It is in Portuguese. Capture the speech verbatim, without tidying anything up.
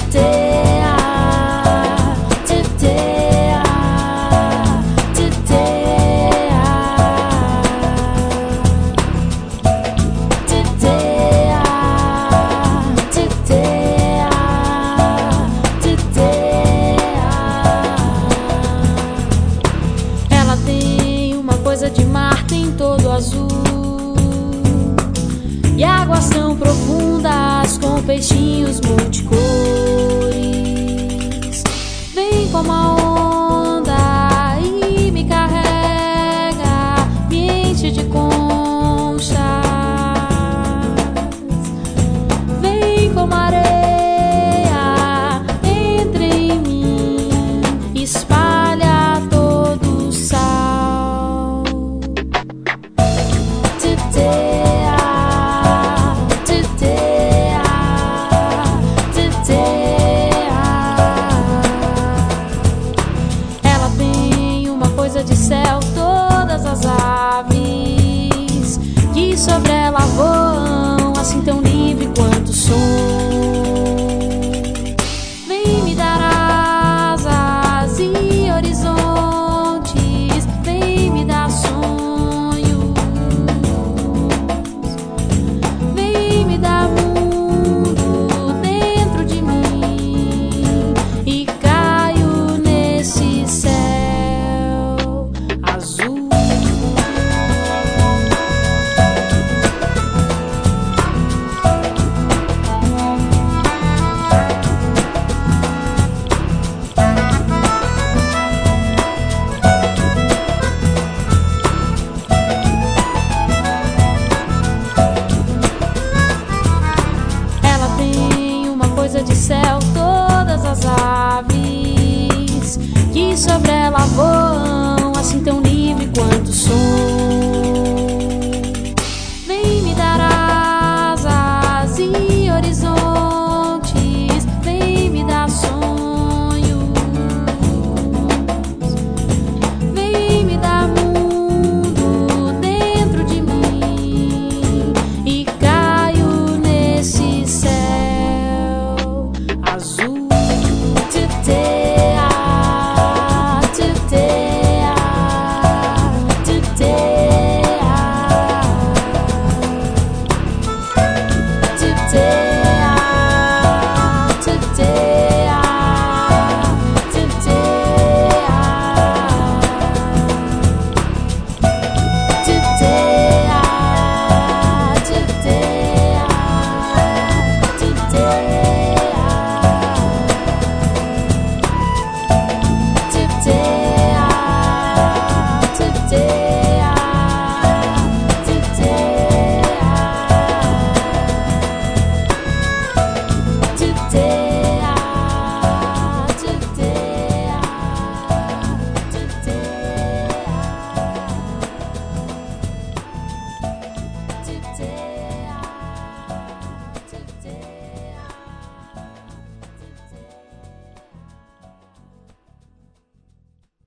De mar tem todo azul e águas tão profundas com peixinhos multicores. Vem como a onda e me carrega, me enche de conchas. Vem como a areia, entra em mim, espalha todo o sal. Ela tem uma coisa de céu, todas as aves que sobre ela voam, assim tão livre quanto o som. Vem me dar asas e horizontes, vem me dar sonhos, vem me dar mundo dentro de mim, e caio nesse céu azul. De céu, todas as aves que sobre ela voam, assim tão livre quanto o som.